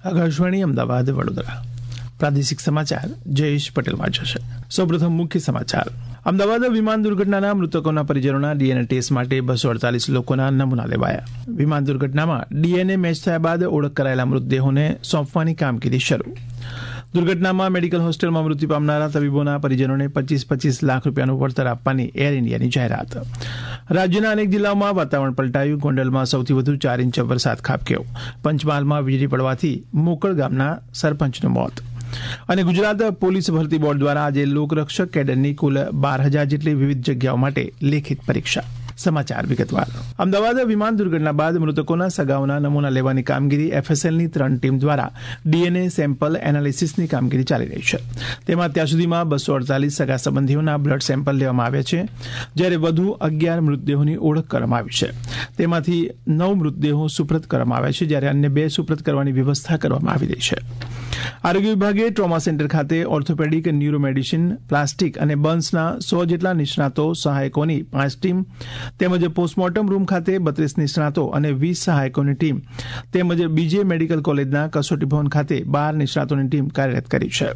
આકાશવાણી અમદાવાદ વડોદરા પ્રાદેશિક સમાચાર જયેશ પટેલ વાંચે છે. સૌપ્રથમ મુખ્ય સમાચાર. અમદાવાદ વિમાન દુર્ઘટનાના મૃતકોના પરિજનોના ડીએનએ ટેસ્ટ માટે 248 લોકોના નમૂના લેવાયા. વિમાન દુર્ઘટનામાં ડીએનએ મેચ થયા બાદ ઓળખ કરાયેલા મૃતદેહોને સોંપવાની કામગીરી શરૂ. દુર્ઘટનામાં મેડિકલ હોસ્ટેલમાં મૃત્યુ પામનારા તબીબોના પરિજનોને 25 લાખ રૂપિયાનું વળતર આપવાની એર ઇન્ડિયાની જાહેરાત. રાજ્યના અનેક જિલ્લાઓમાં વાતાવરણ પલટાયું. ગોંડલમાં સૌથી વધુ 4 ઇંચ વરસાદ ખાબક્યો. પંચમહાલમાં વીજળી પડવાથી મોકળ ગામના સરપંચનું મોત. અને ગુજરાત પોલીસ ભરતી બોર્ડ દ્વારા આજે લોકરક્ષક કેડરની કુલ 12,000 જેટલી વિવિધ જગ્યાઓ માટે લેખિત પરીક્ષા. સમાચાર વિગતવાર. અમદાવાદ વિમાન દુર્ઘટના બાદ મૃતકોના સગાઓના નમૂના લેવાની કામગીરી એફએસએલની 3 ટીમ દ્વારા ડીએનએ સેમ્પલ એનાલિસિસની કામગીરી ચાલી રહી છે. તેમાં અત્યાર સુધીમાં 248 સગા સંબંધીઓના બ્લડ સેમ્પલ લેવામાં આવ્યા છે, જ્યારે વધુ 11 મૃતદેહોની ઓળખ કરવામાં આવી છે. તેમાંથી 9 મૃતદેહો સુપ્રત કરવામાં આવ્યા છે, જ્યારે અન્ય 2 સુપ્રત કરવાની વ્યવસ્થા કરવામાં આવી રહી છે. આરોગ્ય વિભાગે ટ્રોમા સેન્ટર ખાતે ઓર્થોપેડિક, ન્યુરો મેડિસિન, પ્લાસ્ટિક અને બર્ન્સના 100 જેટલા નિષ્ણાતો સહાયકોની 5 ટીમ તેમજ પોસ્ટમોર્ટમ રૂમ ખાતે 32 નિષ્ણાતો અને 20 સહાયકોની ટીમ તેમજ બીજે મેડિકલ કોલેજના કસોટી ભવન ખાતે 12 નિષ્ણાતોની ટીમ કાર્યરત કરી છે.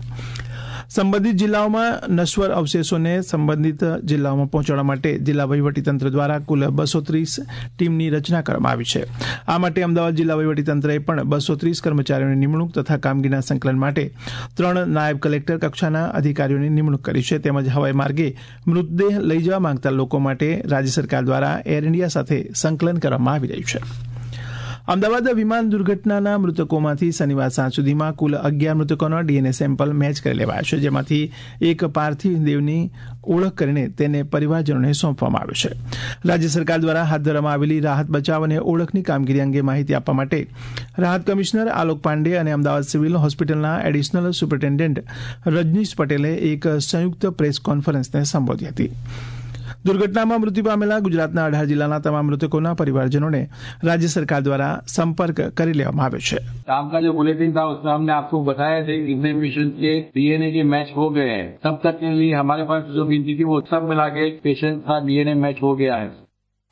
સંબંધિત જિલ્લાઓમાં નશ્વર અવશેષોને સંબંધિત જિલ્લાઓમાં પહોંચાડવા માટે જિલ્લા વહીવટીતંત્ર દ્વારા કુલ 230 ટીમની રચના કરવામાં આવી છે. આ માટે અમદાવાદ જિલ્લા વહીવટીતંત્રએ પણ 230 કર્મચારીઓની નિમણૂક તથા કામગીરીના સંકલન માટે 3 નાયબ કલેક્ટર કક્ષાના અધિકારીઓની નિમણૂક કરી છે. તેમજ હવાઈ માર્ગે મૃતદેહ લઈ જવા માંગતા લોકો માટે રાજ્ય સરકાર દ્વારા એર ઇન્ડિયા સાથે સંકલન કરવામાં આવી રહ્યું છે. અમદાવાદ વિમાન દુર્ઘટનાના મૃતકોમાંથી શનિવાર સાંજ સુધીમાં કુલ 11 મૃતકોના ડીએનએ સેમ્પલ મેચ કરી લેવાયા છે, જેમાંથી એક પાર્થિવ દેહની ઓળખ કરીને તેને પરિવારજનોને સોંપવામાં આવ્યો છે. રાજ્ય સરકાર દ્વારા હાથ ધરવામાં આવેલી રાહત બચાવ અને ઓળખની કામગીરી અંગે માહિતી આપવા માટે રાહત કમિશનર આલોક પાંડે અને અમદાવાદ સિવિલ હોસ્પિટલના એડિશનલ સુપરિન્ટેન્ડન્ટ રજનીશ પટેલે એક સંયુક્ત પ્રેસ કોન્ફરન્સને સંબોધી હતી. દુર્ઘટનામાં મૃત્યુ પામેલા ગુજરાતના 18 જિલ્લાના તમામ મૃતકોના પરિવારજનોને રાજ્ય सरकार द्वारा संपर्क कर लेવામાં આવ્યો છે. शाम का जो बुलेटिन था उसमें हमने आपको बताया था कि इतने पेशेंट के डीएनए के मैच हो गए हैं. तब तक के लिए हमारे पास जो गिनती थी वो सब मिला के पेशेंट का डीएनए मैच हो गया है.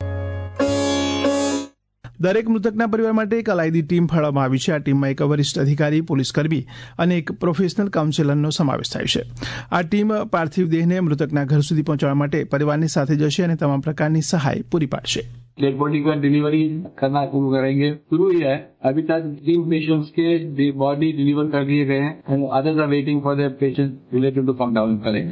દરેક મૃતકના પરિવાર માટે એક અલાયદી ટીમ ફાળવવામાં આવી છે. આ ટીમમાં એક વરિષ્ઠ અધિકારી, પોલીસ કર્મી અને એક પ્રોફેશનલ કાઉન્સેલરનો સમાવેશ થાય છે. આ ટીમ પાર્થિવ દેહને મૃતકના ઘર સુધી પહોંચાડવા માટે પરિવારની સાથે જશે અને તમામ પ્રકારની સહાય પૂરી પાડશે. डेड बॉडी का डिलीवरी करना शुरू करेंगे. शुरू ही है. अभी तक 3 पेशेंट्स के बॉडी डिलीवर कर दिए गए हैं and others are waiting for the patient related to come down करेंगे.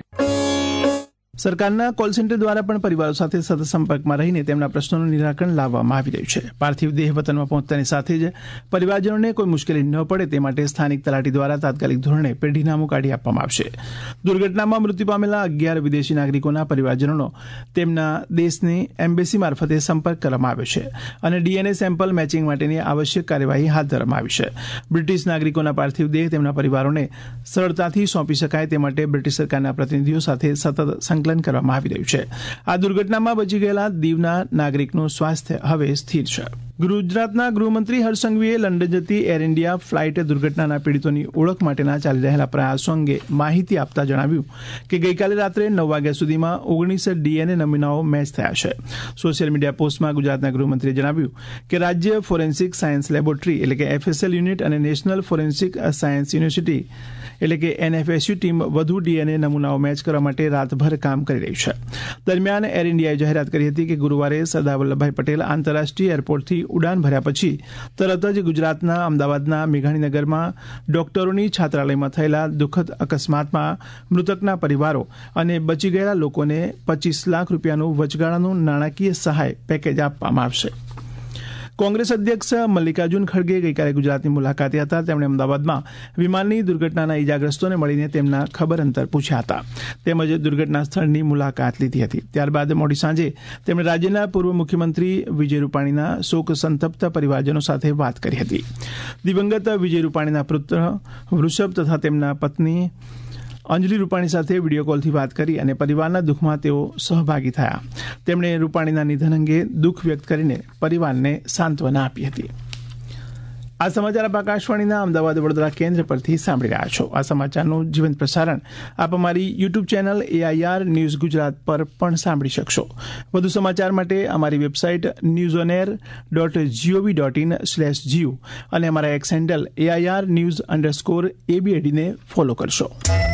સરકારના કોલ સેન્ટર દ્વારા પણ પરિવારો સાથે સતત સંપર્કમાં રહીને તેમના પ્રશ્નોનું નિરાકરણ લાવવામાં આવી રહ્યું છે. પાર્થિવ દેહ વતનમાં પહોંચતાની સાથે જ પરિવારજનોને કોઈ મુશ્કેલી ન પડે તે માટે સ્થાનિક તલાટી દ્વારા તાત્કાલિક ધોરણે પેઢીનામું કાઢી આપવામાં આવશે. દુર્ઘટનામાં મૃત્યુ પામેલા 11 વિદેશી નાગરિકોના પરિવારજનોનો તેમના દેશની એમ્બેસી મારફતે સંપર્ક કરવામાં આવ્યો છે અને ડીએનએ સેમ્પલ મેચિંગ માટેની આવશ્યક કાર્યવાહી હાથ ધરવામાં આવી છે. બ્રિટિશ નાગરિકોના પાર્થિવ દેહ તેમના પરિવારોને સરળતાથી સોંપી શકાય તે માટે બ્રિટિશ સરકારના પ્રતિનિધિઓ સાથે સતત સંકલન કરવામાં આવી રહ્યું છે. આ દુર્ઘટનામાં બચી ગયેલા દીવના નાગરિકનું સ્વાસ્થ્ય હવે સ્થિર છે. ગુજરાતના ગૃહમંત્રી હર્ષ સંઘવીએ લંડન જતી એર ઇન્ડિયા ફ્લાઇટ દુર્ઘટનાના પીડિતોની ઓળખ માટેના ચાલી રહેલા પ્રયાસો અંગે માહિતી આપતા જણાવ્યું કે ગઈકાલે રાત્રે 9 વાગ્યા સુધીમાં 19 ડીએનએ નમૂનાઓ મેચ થયા છે. સોશિયલ મીડિયા પોસ્ટમાં ગુજરાતના ગૃહમંત્રીએ જણાવ્યું કે રાજ્ય ફોરેન્સિક સાયન્સ લેબોરેટરી એટલે કે એફએસએલ યુનિટ અને નેશનલ ફોરેન્સિક સાયન્સ યુનિવર્સિટી એટલે કે એનએફએસયુ ટીમ વધુ ડીએનએ નમૂનાઓ મેચ કરવા માટે રાતભર કામ કરી રહી છે. દરમિયાન એર ઇન્ડિયાએ જાહેરાત કરી હતી કે ગુરુવારે સરદાર વલ્લભભાઈ પટેલ આંતરરાષ્ટ્રીય એરપોર્ટથી ઉડાન ભર્યા પછી તરત જ ગુજરાતના અમદાવાદના મેઘાણીનગરમાં ડોક્ટરોની છાત્રાલયમાં થયેલા દુઃખદ અકસ્માતમાં મૃતકના પરિવારો અને બચી ગયેલા લોકોને 25 લાખ રૂપિયાનું વચગાળાનું નાણાકીય સહાય પેકેજ આપવામાં આવશે. કોંગ્રેસ અધ્યક્ષ મલ્લિકાર્જુન ખડગે ગઈકાલે ગુજરાતની મુલાકાતે હતા. તેમણે અમદાવાદમાં વિમાનની દુર્ઘટનાના ઇજાગ્રસ્તોને મળીને તેમના ખબર અંતર પૂછ્યા હતા તેમજ દુર્ઘટના સ્થળની મુલાકાત લીધી હતી. ત્યારબાદ મોડી સાંજે તેમણે રાજ્યના પૂર્વ મુખ્યમંત્રી વિજય રૂપાણીના શોક સંતપ્ત પરિવારજનો સાથે વાત કરી હતી. દિવંગત વિજય રૂપાણીના પુત્ર વૃષભ તથા તેમના પત્ની અંજલિ રૂપાણી સાથે વિડીયો કોલથી વાત કરી અને પરિવારના દુઃખમાં તેઓ સહભાગી થયા. તેમણે રૂપાણીના નિધન અંગે દુઃખ વ્યક્ત કરીને પરિવારને સાંત્વના આપી હતી. આ સમાચાર આપ આકાશવાણીના અમદાવાદ વડોદરા કેન્દ્ર પરથી સાંભળી રહ્યા છો. આ સમાચારનું જીવંત પ્રસારણ આપ અમારી YouTube channel AIR news Gujarat પર પણ સાંભળી શકશો. વધુ સમાચાર માટે અમારી વેબસાઇટ newsonair.gov.in/gov અને અમારા એક્સ હેન્ડલ AIR_news_ABAD ને ફોલો કરશો.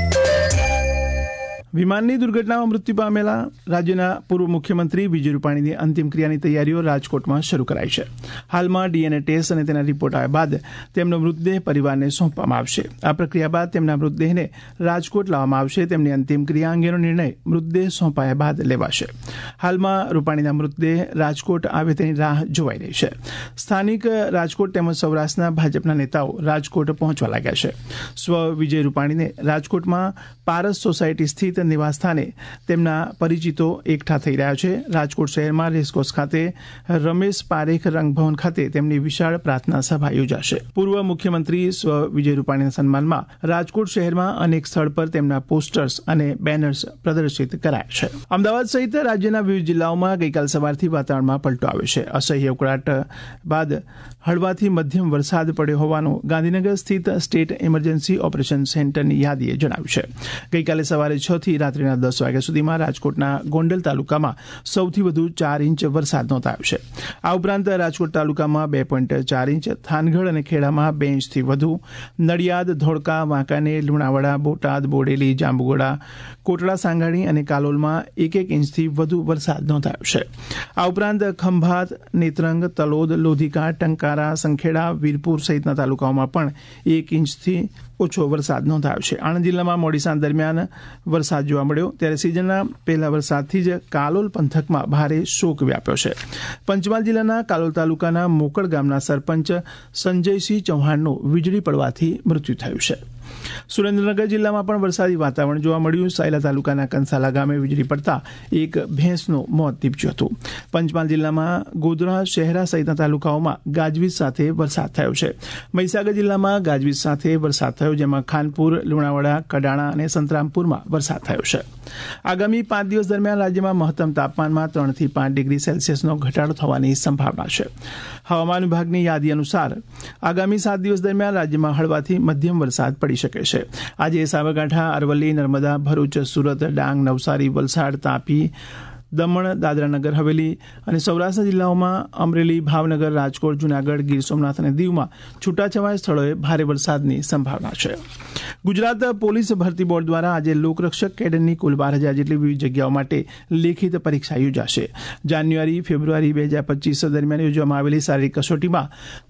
વિમાનની દુર્ઘટનામાં મૃત્યુ પામેલા રાજ્યના પૂર્વ મુખ્યમંત્રી વિજય રૂપાણીની અંતિમ ક્રિયાની તૈયારીઓ રાજકોટમાં શરૂ કરાઈ છે. હાલમાં DNA ટેસ્ટ અને તેના રિપોર્ટ આવ્યા બાદ તેમનો મૃતદેહ પરિવારને સોંપવામાં આવશે. આ પ્રક્રિયા બાદ તેમના મૃતદેહને રાજકોટ લાવવામાં આવશે. તેમની અંતિમ ક્રિયા અંગેનો નિર્ણય મૃતદેહ સોંપાયા બાદ લેવાશે. હાલમાં રૂપાણીના મૃતદેહ રાજકોટ આવે તેની રાહ જોવાઈ રહી છે. સ્થાનિક રાજકોટ તેમજ સૌરાષ્ટ્રના ભાજપના નેતાઓ રાજકોટ પહોંચવા લાગ્યા છે. સ્વ વિજય રૂપાણીને રાજકોટમાં પારસ સોસાયટી સ્થિત નિવાસસ્થાને તેમના પરિચિતો એકઠા થઈ રહ્યા છે. રાજકોટ શહેરમાં રેસકોર્સ ખાતે રમેશ પારેખ રંગભવન ખાતે તેમની વિશાળ પ્રાર્થના સભા યોજાશે. પૂર્વ મુખ્યમંત્રી સ્વ વિજય રૂપાણીના સન્માનમાં રાજકોટ શહેરમાં અનેક સ્થળ પર તેમના પોસ્ટર્સ અને બેનર્સ પ્રદર્શિત કરાયા છે. અમદાવાદ સહિત રાજ્યના વિવિધ જિલ્લાઓમાં ગઈકાલ સવારથી વાતાવરણમાં પલટો આવ્યો છે. અસહ્ય ઉકળાટ બાદ હળવાથી મધ્યમ વરસાદ પડ્યો હોવાનું ગાંધીનગર સ્થિત સ્ટેટ ઇમરજન્સી ઓપરેશન સેન્ટરની યાદીએ જણાવ્યું છે. ગઈકાલે સવારે 6 થી રાત્રિના 10 વાગ્યા સુધીમાં રાજકોટના ગોંડલ તાલુકામાં સૌથી વધુ 4 ઇંચ વરસાદ નોંધાયો છે. આ ઉપરાંત રાજકોટ તાલુકામાં 2.4 ઇંચ, થાનગઢ અને ખેડામાં 2 ઇંચથી વધુ, નડિયાદ, ધોળકા, વાંકાનેર, લુણાવાડા, બોટાદ, બોડેલી, જાંબુગોડા, કોટડા સાંગાણી અને કાલોલમાં 1 ઇંચથી વધુ વરસાદ નોંધાયો છે. આ ઉપરાંત ખંભાત, નેત્રંગ, તલોદ, લોધિકા, ટંકારા, સંખેડા, વીરપુર સહિતના તાલુકાઓમાં પણ 1 ઇંચથી ઓછો વરસાદ નોંધાયો છે. આણંદ જિલ્લામાં મોડી સાંજ દરમિયાન વરસાદ જોવા મળ્યો ત્યારે સિઝનના પહેલા વરસાદથી જ કાલોલ પંથકમાં ભારે શોક વ્યાપ્યો છે. પંચમહાલ જિલ્લાના કાલોલ તાલુકાના મોકળ ગામના સરપંચ સંજયસિંહ ચૌહાણનું વીજળી પડવાથી મૃત્યુ થયું છે. સુરેન્દ્રનગર જિલ્લામાં પણ વરસાદી વાતાવરણ જોવા મળ્યું. સાયલા તાલુકાના કંસાલા ગામે વીજળી પડતા એક ભેંસનું મોત નીપજ્યું હતું. પંચમહાલ જિલ્લામાં ગોધરા, શહેરા સહિતના તાલુકાઓમાં ગાજવીજ સાથે વરસાદ થયો છે. મહીસાગર જિલ્લામાં ગાજવીજ સાથે વરસાદ થયો, જેમાં ખાનપુર, લુણાવાડા, કડાણા અને સંતરામપુરમાં વરસાદ થયો છે. આગામી 5 દિવસ દરમિયાન રાજ્યમાં મહત્તમ તાપમાનમાં 3 થી 5 ડિગ્રી સેલ્સિયસનો ઘટાડો થવાની સંભાવના છે. હવામાન વિભાગની યાદી અનુસાર આગામી 7 દિવસ દરમિયાન રાજ્યમાં હળવાથી મધ્યમ વરસાદ પડી શકે છે. આજે સાબરકાંઠા, અરવલ્લી, નર્મદા, ભરૂચ, સુરત, ડાંગ, નવસારી, વલસાડ, તાપી, દમણ, દાદરા નગર હવેલી અને સૌરાષ્ટ્રના જિલ્લાઓમાં અમરેલી, ભાવનગર, રાજકોટ, જૂનાગઢ, ગીર સોમનાથ અને દીવમાં છૂટાછવાયા સ્થળોએ ભારે વરસાદની સંભાવના છે. ગુજરાત પોલીસ ભરતી બોર્ડ દ્વારા આજે લોકરક્ષક કેડરની કુલ 12,000 જેટલી વિવિધ જગ્યાઓ માટે લેખિત પરીક્ષા યોજાશે. જાન્યુઆરી, ફેબ્રુઆરી 2025 દરમિયાન યોજવામાં આવેલી શારીરિક કસોટીમાં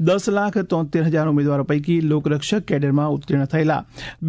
10,73,000 ઉમેદવારો પૈકી લોકરક્ષક કેડરમાં ઉત્તીર્ણ થયેલા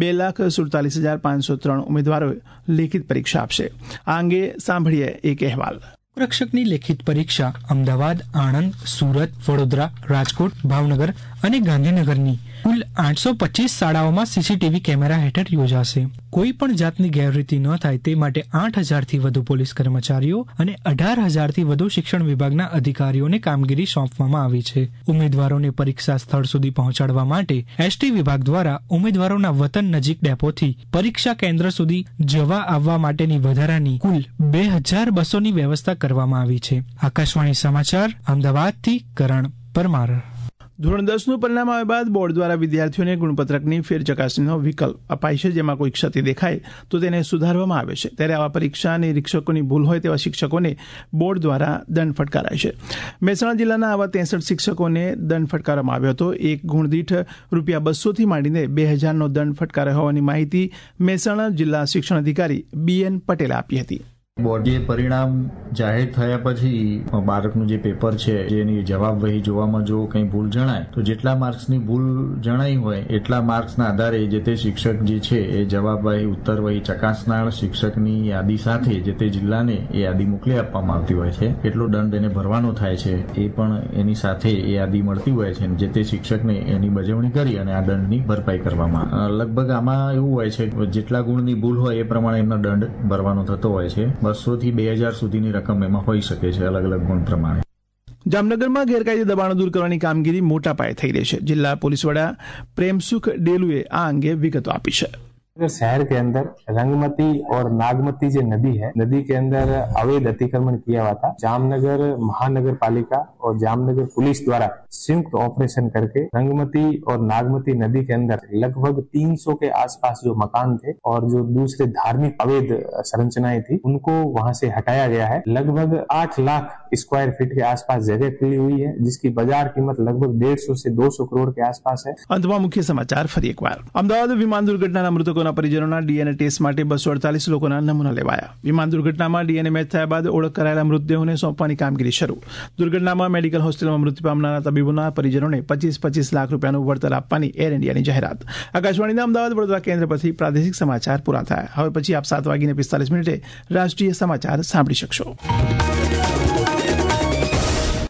2,47,503 ઉમેદવારોએ લેખિત પરીક્ષા આપશે. આ અંગે સાંભળીએ એક અહેવાલ. રક્ષકની લેખિત પરીક્ષા અમદાવાદ, આણંદ, સુરત, વડોદરા, રાજકોટ, ભાવનગર અને ગાંધીનગરની કુલ 825 શાળાઓમાં સીસીટીવી કેમેરા હેઠળ યોજાશે. કોઈ પણ જાતની ગેરરીતિ ન થાય તે માટે 8,000થી વધુ પોલીસ કર્મચારીઓ અને 18,000થી વધુ શિક્ષણ વિભાગના અધિકારીઓને કામગીરી સોંપવામાં આવી છે. ઉમેદવારોને પરીક્ષા સ્થળ સુધી પહોંચાડવા માટે એસટી વિભાગ દ્વારા ઉમેદવારોના વતન નજીક ડેપોથી પરીક્ષા કેન્દ્ર સુધી જવા આવવા માટેની વધારાની કુલ 2,000 બસોની વ્યવસ્થા કરવામાં આવી છે. આકાશવાણી સમાચાર અમદાવાદથી કરણ પરમાર. ધોરણ 10નું પરિણામ આવ્યા બાદ બોર્ડ દ્વારા વિદ્યાર્થીઓને ગુણપત્રકની ફેર ચકાસણીનો વિકલ્પ અપાય છે. જેમાં કોઈ ક્ષતિ દેખાય તો તેને સુધારવામાં આવે છે. ત્યારે આવા પરીક્ષા નિરીક્ષકોની ભૂલ હોય તેવા શિક્ષકોને બોર્ડ દ્વારા દંડ ફટકારાય છે. મહેસાણા જિલ્લાના આવા 63 શિક્ષકોને દંડ ફટકારવામાં આવ્યો હતો. એક ગુણ દીઠ ₹200થી માંડીને 2,000નો દંડ ફટકારાયો હોવાની માહિતી મહેસાણા જિલ્લા શિક્ષણ અધિકારી BN પટેલે આપી હતી. બોર્ડે પરિણામ જાહેર થયા પછી બાળકનું જે પેપર છે જેની જવાબવહી જોવામાં જો કંઈ ભૂલ જણાય તો જેટલા માર્ક્સની ભૂલ જણાઈ હોય એટલા માર્ક્સના આધારે જે તે શિક્ષક જે છે એ જવાબવહી ઉત્તરવહી ચકાસનાર શિક્ષકની યાદી સાથે જે તે જિલ્લાને એ યાદી મોકલી આપવામાં આવતી હોય છે. એટલો દંડ એને ભરવાનો થાય છે એ પણ એની સાથે એ યાદી મળતી હોય છે. જે તે શિક્ષકને એની બજવણી કરી અને આ દંડની ભરપાઈ કરવામાં લગભગ આમાં એવું હોય છે જેટલા ગુણની ભૂલ હોય એ પ્રમાણે એમનો દંડ ભરવાનો થતો હોય છે. 200થી 2,000 સુધીની રકમ એમાં હોઈ શકે છે અલગ અલગ ગુણ પ્રમાણે. જામનગરમાં ગેરકાયદે દબાણો દૂર કરવાની કામગીરી મોટા પાયે થઈ રહી છે. જિલ્લા પોલીસ વડા પ્રેમસુખ ડેલુએ આ અંગે વિગતો આપી છે. शहर के अंदर रंगमती और नागमती जो नदी है, नदी के अंदर अवैध अतिक्रमण किया हुआ था। जामनगर महानगर पालिका और जामनगर पुलिस द्वारा संयुक्त ऑपरेशन करके रंगमती और नागमती नदी के अंदर लगभग 300 के आसपास जो मकान थे और जो दूसरे धार्मिक अवैध संरचनाएं थी उनको वहां से हटाया गया है। लगभग 8 लाख स्क्वायर फीट के आसपास जगह खुली हुई है, जिसकी बाजार कीमत लगभग 150 से 200 करोड़ के आसपास है। અંતમાં મુખ્ય સમાચાર ફરી એકવાર. અમદાવાદ વિમાન દુર્ઘટનાના મૃતકોના પરિજનોના ડીએનએ ટેસ્ટ માટે 248 લોકોના નમૂના લેવાયા. વિમાન દુર્ઘટનામાં ડીએનએ મેચ થયા બાદ ઓળખ કરાયેલા મૃતદેહોને સોંપવાની કામગીરી શરૂ. દુર્ઘટનામાં મેડિકલ હોસ્ટેલમાં મૃત્યુ પામનારા તબીબોના પરિજનોને 25-25 લાખ રૂપિયાનું વળતર આપવાની એર ઇન્ડિયાની જાહેરાત. આકાશવાણીના અમદાવાદ વડોદરા કેન્દ્ર પરથી પ્રાદેશિક સમાચાર પૂરા થયા. હવે પછી આપ 7:45 રાષ્ટ્રીય સમાચાર સાંભળી શકશો.